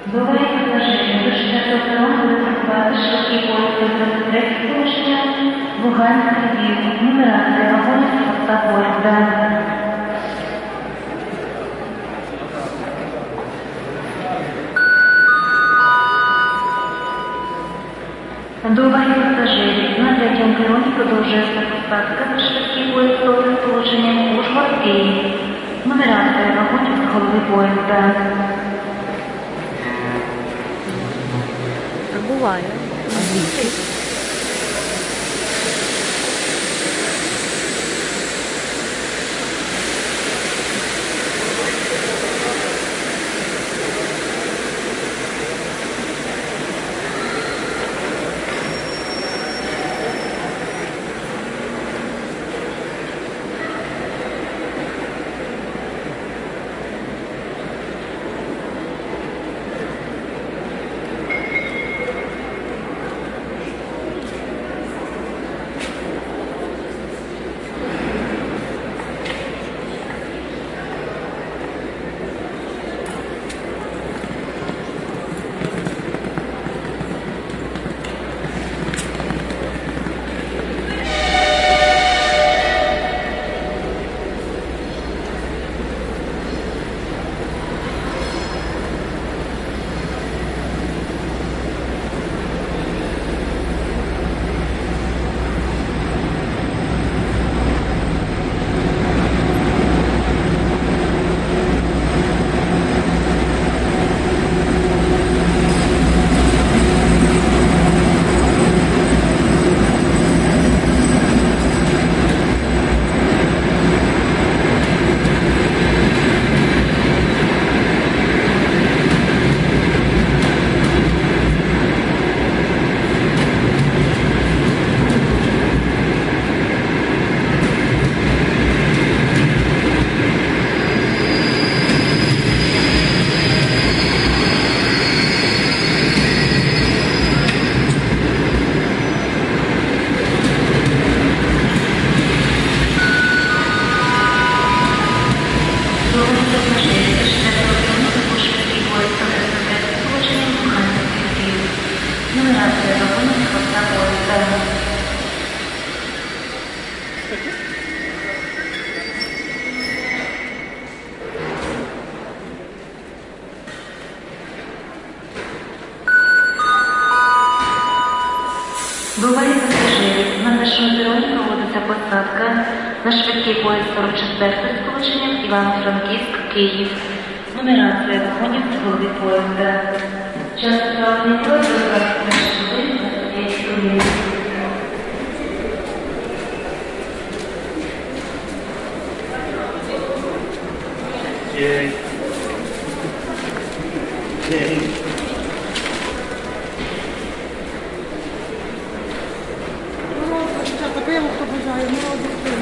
Буває пасажирів, до 4 перону буде працювати швидкий поїзд 23 сполучення, Луганськ, Львів, нумерація вагонів хвоста поїзда. До уваги пасажирів, на 3-му пероні продовжується посадка на швидкий поїзд з сполученням Ужгород-Київ, нумерація вагонів з голови поїзда. Буває. Буває пасажирів, на нашому пероні проводиться посадка на швидкий поїзд 44 сполученням Івано-Франківськ-Київ. Нумерація вагонів з голови поїзда. Час доставлення поїзду 21 годин 25 хвилин. Дякую, хто бажає, молодець.